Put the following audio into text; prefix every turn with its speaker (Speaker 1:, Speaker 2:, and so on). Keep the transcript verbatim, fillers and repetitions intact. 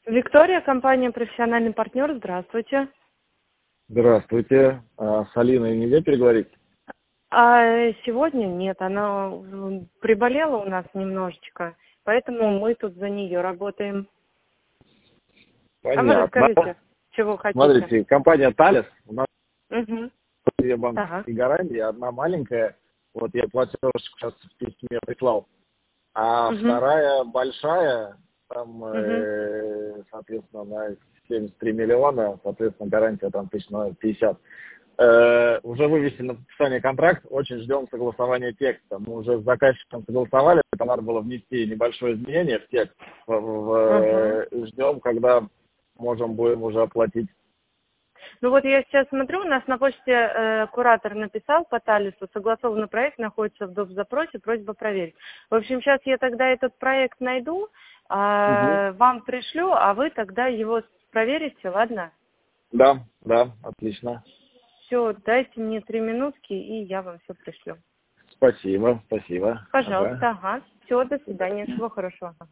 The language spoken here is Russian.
Speaker 1: Виктория, компания «Профессиональный партнер». Здравствуйте.
Speaker 2: Здравствуйте. А с Алиной нельзя переговорить?
Speaker 1: А сегодня нет, она м, приболела у нас немножечко, поэтому мы тут за нее работаем. А вы
Speaker 2: Понятно.
Speaker 1: расскажите, чего хотите.
Speaker 2: Смотрите, компания Талис, у нас
Speaker 1: Угу.
Speaker 2: две
Speaker 1: Ага.
Speaker 2: банковские гарантии, одна маленькая, вот я платежку сейчас в письме прислал, а
Speaker 1: Угу.
Speaker 2: вторая большая, там,
Speaker 1: Угу.
Speaker 2: э, соответственно, на семьдесят три миллиона, соответственно, гарантия там тысяч на пятьдесят. Э, уже вывести на подписание контракт, очень ждем согласования текста. Мы уже с заказчиком согласовали, это надо было внести небольшое изменение в текст. В, в,
Speaker 1: Ага.
Speaker 2: э, ждем, когда можем будем уже оплатить.
Speaker 1: Ну вот я сейчас смотрю, у нас на почте э, куратор написал по Талису, согласованный проект находится в доп. Запросе, просьба проверить. В общем, сейчас я тогда этот проект найду,
Speaker 2: Мгм.
Speaker 1: а, вам пришлю, а вы тогда его проверите, ладно?
Speaker 2: Да, да, отлично.
Speaker 1: Все, дайте мне три минутки, и я вам все пришлю.
Speaker 2: Спасибо, спасибо. Ага.
Speaker 1: Пожалуйста, ага. Все, до свидания, всего хорошего.